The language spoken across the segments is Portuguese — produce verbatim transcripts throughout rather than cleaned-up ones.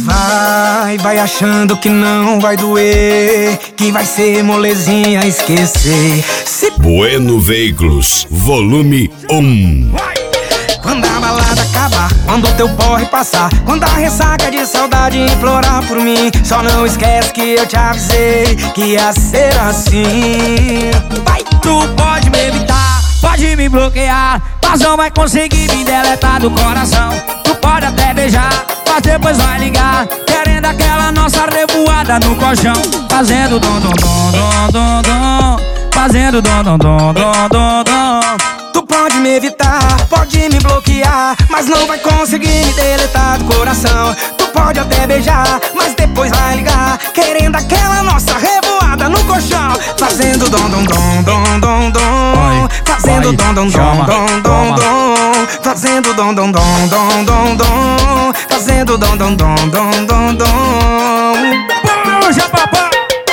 vai, vai achando que não vai doer, que vai ser molezinha esquecer. Se Bueno Veículos, volume um. Quando a balada acabar, quando o teu porre passar, quando a ressaca de saudade implorar por mim, só não esquece que eu te avisei que ia ser assim. Vai, tu pode me evitar, pode me bloquear, mas não vai conseguir me deletar do coração. Tu pode até beijar, mas depois vai ligar, querendo aquela nossa revoada no colchão. Fazendo dom dom dom dom dom dom, fazendo dom dom dom dom dom dom. Tu pode me evitar, pode me bloquear, mas não vai conseguir me deletar do coração. Tu pode até beijar, mas depois vai ligar, querendo aquela nossa revoada no colchão. Fazendo dom dom dom dom dom dom, fazendo dom dom dom dom dom dom, fazendo dom dom dom dom dom dom, fazendo dom dom dom dom dom dom. Puxa, papai!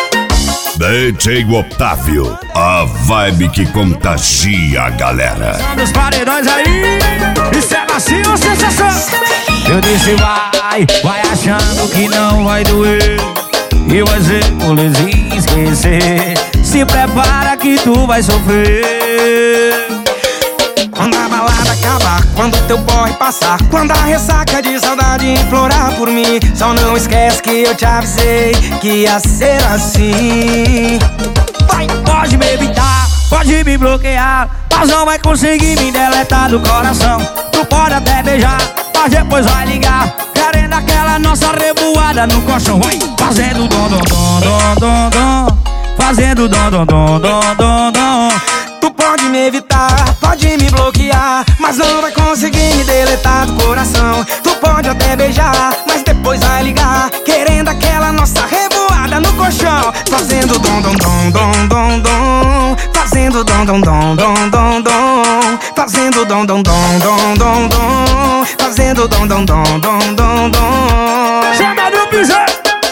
D J Otávio, a vibe que contagia a galera. Dos paredões aí, isso é macio ou sensação? Eu disse vai, vai achando que não vai doer, e vai ser molezinha esquecer. Se prepara que tu vai sofrer. Quando a balada acabar, quando o teu porre passar, quando a ressaca de saudade implorar por mim, só não esquece que eu te avisei que ia ser assim. Vai, pode me evitar, pode me bloquear, mas não vai conseguir me deletar do coração. Tu pode até beijar, mas depois vai ligar, querendo aquela nossa revoada no colchão. Vai, fazendo dom dom dom dom dom dom, fazendo dom dom dom dom dom dom. Tu pode me evitar, pode me bloquear, mas não vai conseguir me deletar do coração. Tu pode até beijar, mas depois vai ligar, querendo aquela nossa revoada no colchão. Fazendo dom dom dom dom dom dom, fazendo dom dom dom dom dom dom, fazendo dom dom dom dom dom dom, fazendo dom dom dom dom dom dom. Chama do pisão!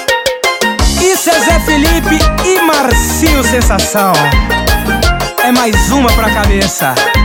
Isso é Zé Felipe e Marcinho Sensação. É mais uma pra cabeça.